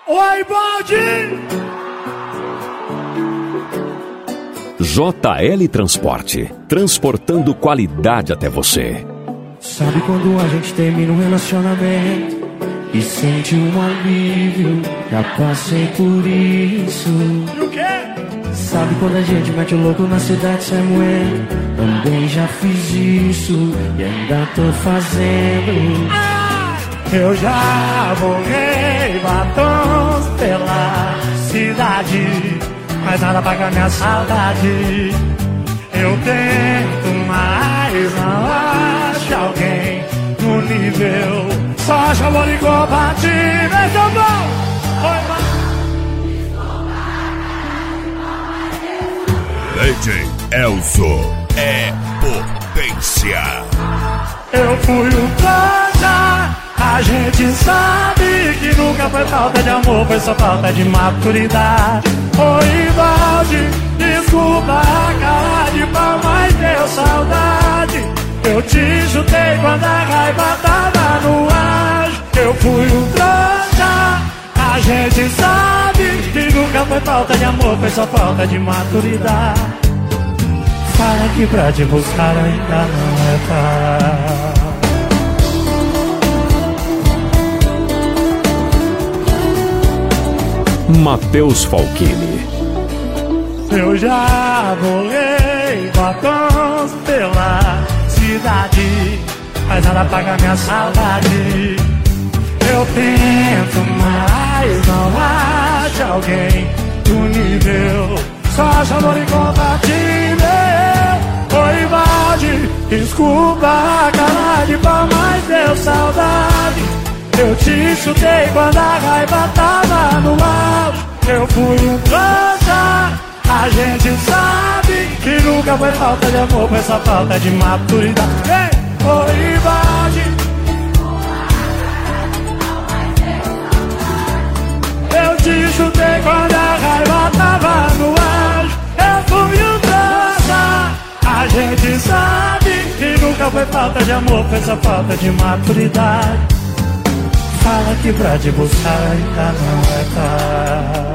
Oi, Baldi! JL Transporte, transportando qualidade até você. Sabe quando a gente termina um relacionamento e sente um alívio? Já passei por isso. E o quê? Sabe quando a gente mete o louco na cidade sem moer? Também já fiz isso e ainda tô fazendo. Eu já borrei batons pela cidade, mas nada paga minha saudade. Eu tento, mas não acho alguém no nível. Só acho amor incompatível. Então bom! DJ Elzo é potência. Eu fui um trouxa. A gente sabe que nunca foi falta de amor, foi só falta de maturidade. Oi, Valde, desculpa a cara de pau, mas deu saudade. Eu te chutei quando a raiva tava no ar. Eu fui um trouxa. A gente sabe que nunca foi falta de amor, foi só falta de maturidade. Fala que pra te buscar ainda não é tarde. Matheus Falquini. Eu já borrei batons pela cidade, mas nada paga minha saudade. Eu tento, mas não acho alguém do nível. Só acho amor incompatível. Oi, Valde, desculpa a cara de pau, mas deu saudade. Eu te chutei quando a raiva tava no auge. Eu fui um trouxa. A gente sabe que nunca foi falta de amor, foi só falta de maturidade. Oi, Valde. Eu te chutei quando a raiva tava no auge. Eu fui um trouxa. A gente sabe que nunca foi falta de amor, foi só falta de maturidade. Fala que pra te buscar ainda não é tarde.